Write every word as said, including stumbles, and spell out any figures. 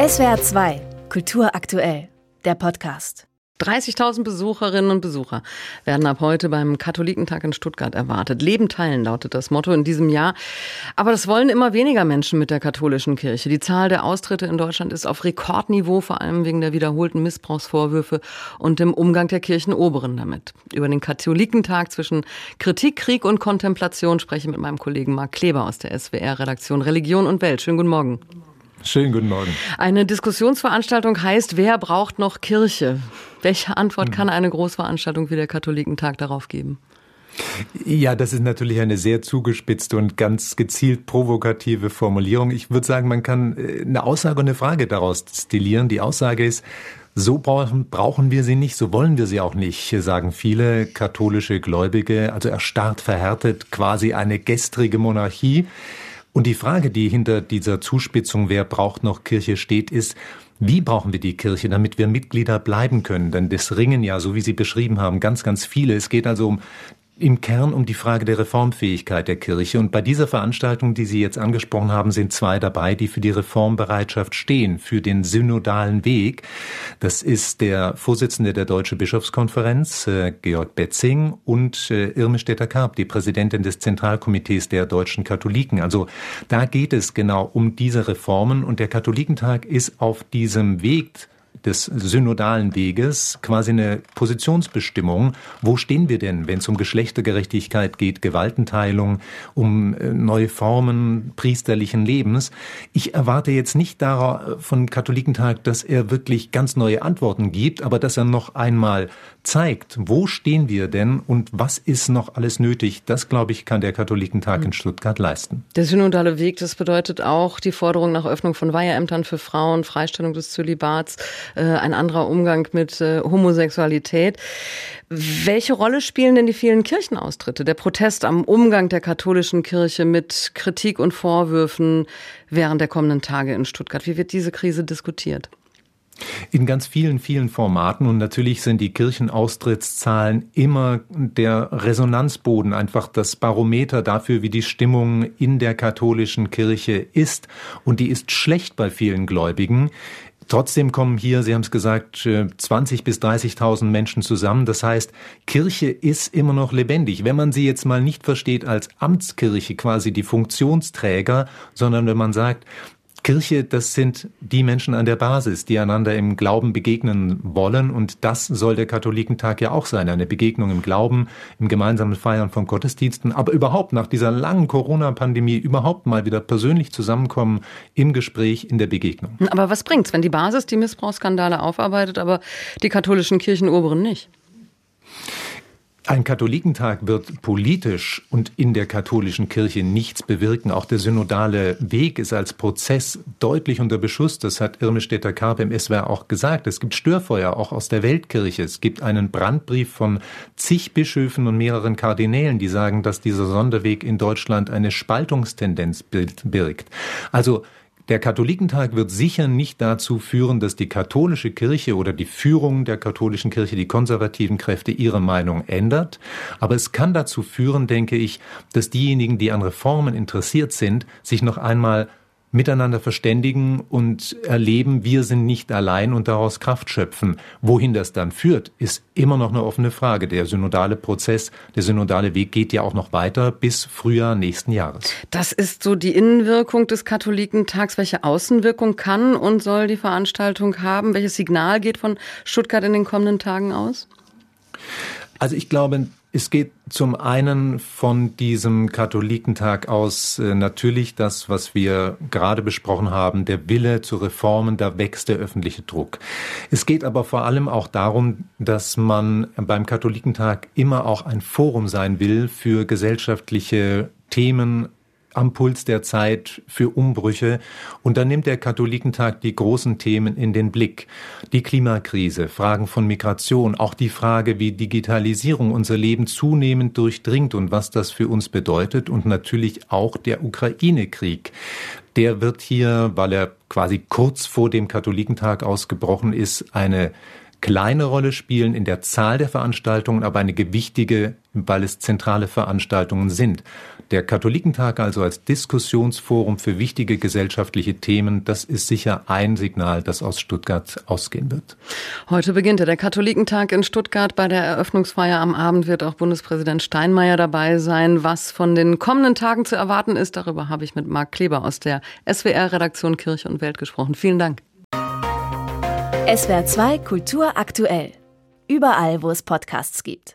S W R zwei, Kultur aktuell, der Podcast. dreißigtausend Besucherinnen und Besucher werden ab heute beim Katholikentag in Stuttgart erwartet. Leben teilen lautet das Motto in diesem Jahr. Aber das wollen immer weniger Menschen mit der katholischen Kirche. Die Zahl der Austritte in Deutschland ist auf Rekordniveau, vor allem wegen der wiederholten Missbrauchsvorwürfe und dem Umgang der Kirchenoberen damit. Über den Katholikentag zwischen Kritik, Krieg und Kontemplation spreche ich mit meinem Kollegen Marc Kleber aus der S W R-Redaktion Religion und Welt. Schönen guten Morgen. Schönen guten Morgen. Eine Diskussionsveranstaltung heißt, wer braucht noch Kirche? Welche Antwort kann eine Großveranstaltung wie der Katholikentag darauf geben? Ja, das ist natürlich eine sehr zugespitzte und ganz gezielt provokative Formulierung. Ich würde sagen, man kann eine Aussage und eine Frage daraus destillieren. Die Aussage ist, so brauchen, brauchen wir sie nicht, so wollen wir sie auch nicht, sagen viele katholische Gläubige. Also erstarrt, verhärtet, quasi eine gestrige Monarchie. Und die Frage, die hinter dieser Zuspitzung, wer braucht noch Kirche, steht, ist, wie brauchen wir die Kirche, damit wir Mitglieder bleiben können? Denn das ringen ja, so wie Sie beschrieben haben, ganz, ganz viele. Es geht also um im Kern um die Frage der Reformfähigkeit der Kirche. Und bei dieser Veranstaltung, die Sie jetzt angesprochen haben, sind zwei dabei, die für die Reformbereitschaft stehen, für den synodalen Weg. Das ist der Vorsitzende der Deutschen Bischofskonferenz, äh, Georg Betzing, und äh, Irme Stetter-Karp, die Präsidentin des Zentralkomitees der deutschen Katholiken. Also da geht es genau um diese Reformen. Und der Katholikentag ist auf diesem Weg des synodalen Weges quasi eine Positionsbestimmung. Wo stehen wir denn, wenn es um Geschlechtergerechtigkeit geht, Gewaltenteilung, um neue Formen priesterlichen Lebens? Ich erwarte jetzt nicht darauf von Katholikentag, dass er wirklich ganz neue Antworten gibt, aber dass er noch einmal zeigt, wo stehen wir denn und was ist noch alles nötig. Das, glaube ich, kann der Katholikentag in Stuttgart leisten. Der synodale Weg, das bedeutet auch die Forderung nach Öffnung von Weiheämtern für Frauen, Freistellung des Zölibats, äh, ein anderer Umgang mit äh, Homosexualität. Welche Rolle spielen denn die vielen Kirchenaustritte, der Protest am Umgang der katholischen Kirche mit Kritik und Vorwürfen während der kommenden Tage in Stuttgart? Wie wird diese Krise diskutiert? In ganz vielen, vielen Formaten, und natürlich sind die Kirchenaustrittszahlen immer der Resonanzboden, einfach das Barometer dafür, wie die Stimmung in der katholischen Kirche ist. Und die ist schlecht bei vielen Gläubigen. Trotzdem kommen hier, Sie haben es gesagt, zwanzigtausend bis dreißigtausend Menschen zusammen. Das heißt, Kirche ist immer noch lebendig. Wenn man sie jetzt mal nicht versteht als Amtskirche, quasi die Funktionsträger, sondern wenn man sagt, Kirche, das sind die Menschen an der Basis, die einander im Glauben begegnen wollen. Und das soll der Katholikentag ja auch sein. Eine Begegnung im Glauben, im gemeinsamen Feiern von Gottesdiensten. Aber überhaupt nach dieser langen Corona-Pandemie überhaupt mal wieder persönlich zusammenkommen im Gespräch, in der Begegnung. Aber was bringt's, wenn die Basis die Missbrauchsskandale aufarbeitet, aber die katholischen Kirchenoberen nicht? Ein Katholikentag wird politisch und in der katholischen Kirche nichts bewirken. Auch der synodale Weg ist als Prozess deutlich unter Beschuss. Das hat Irme Stetter-Karp im S W R auch gesagt. Es gibt Störfeuer, auch aus der Weltkirche. Es gibt einen Brandbrief von zig Bischöfen und mehreren Kardinälen, die sagen, dass dieser Sonderweg in Deutschland eine Spaltungstendenz birgt. Also der Katholikentag wird sicher nicht dazu führen, dass die katholische Kirche oder die Führung der katholischen Kirche, die konservativen Kräfte, ihre Meinung ändert. Aber es kann dazu führen, denke ich, dass diejenigen, die an Reformen interessiert sind, sich noch einmal miteinander verständigen und erleben, wir sind nicht allein und daraus Kraft schöpfen. Wohin das dann führt, ist immer noch eine offene Frage. Der synodale Prozess, der synodale Weg geht ja auch noch weiter bis Frühjahr nächsten Jahres. Das ist so die Innenwirkung des Katholikentags. Welche Außenwirkung kann und soll die Veranstaltung haben? Welches Signal geht von Stuttgart in den kommenden Tagen aus? Also ich glaube, es geht zum einen von diesem Katholikentag aus äh, natürlich das, was wir gerade besprochen haben, der Wille zu Reformen, da wächst der öffentliche Druck. Es geht aber vor allem auch darum, dass man beim Katholikentag immer auch ein Forum sein will für gesellschaftliche Themen, am Puls der Zeit, für Umbrüche. Und dann nimmt der Katholikentag die großen Themen in den Blick. Die Klimakrise, Fragen von Migration, auch die Frage, wie Digitalisierung unser Leben zunehmend durchdringt und was das für uns bedeutet. Und natürlich auch der Ukraine-Krieg. Der wird hier, weil er quasi kurz vor dem Katholikentag ausgebrochen ist, eine kleine Rolle spielen in der Zahl der Veranstaltungen, aber eine gewichtige, weil es zentrale Veranstaltungen sind. Der Katholikentag also als Diskussionsforum für wichtige gesellschaftliche Themen, das ist sicher ein Signal, das aus Stuttgart ausgehen wird. Heute beginnt der Katholikentag in Stuttgart. Bei der Eröffnungsfeier am Abend wird auch Bundespräsident Steinmeier dabei sein. Was von den kommenden Tagen zu erwarten ist, darüber habe ich mit Marc Kleber aus der S W R-Redaktion Kirche und Welt gesprochen. Vielen Dank. S W R zwei Kultur aktuell. Überall, wo es Podcasts gibt.